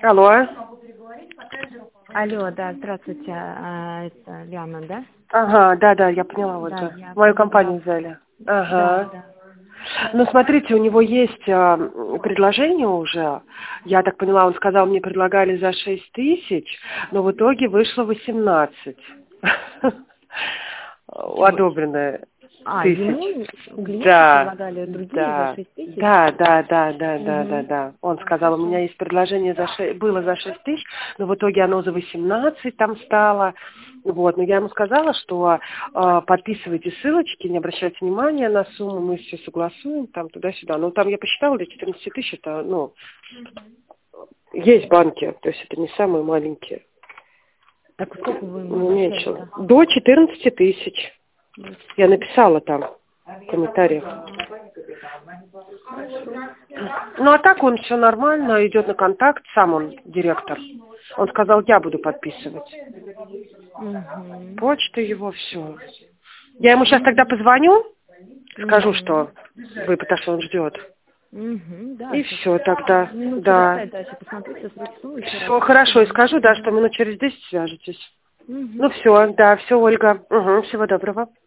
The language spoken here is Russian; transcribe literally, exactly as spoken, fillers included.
Алло. Алло, да, здравствуйте, а, это Лиана, да? Ага, да-да, я поняла вот Да, же. я Мою поняла. компанию взяли. Ага. Да, да. Ну, смотрите, у него есть а, предложение уже. Я так поняла, он сказал, мне предлагали за шесть тысяч, но в итоге вышло восемнадцать. Одобренное. А, Тысяч. ему клиенты Да, предлагали другие за да, шесть тысяч? да, да, да, да, да, да, Угу. да. Он сказал, у меня есть предложение за шесть, было за шесть тысяч, но в итоге оно за восемнадцать там стало. Вот, но я ему сказала, что э, подписывайте ссылочки, не обращайте внимания на сумму, мы все согласуем, там туда-сюда. Ну, там я посчитала, для четырнадцати тысяч это, ну, есть банки, то есть это не самые маленькие. Так сколько вы ему Ну, обещали-то? меньше. До четырнадцати тысяч. Я написала там в комментариях. Ну, а так он все нормально, идет на контакт, сам он директор. Он сказал, я буду подписывать. Угу. Почта его, все. Я ему сейчас тогда позвоню, скажу, Угу. что вы, потому что он ждет. Угу, да. И Сейчас все тогда, минут через да. пять дальше посмотрите, срочно еще раз. Все хорошо, и скажу, да, что минут через десять свяжетесь. Угу. Ну все, да, все, Ольга. Угу, всего доброго.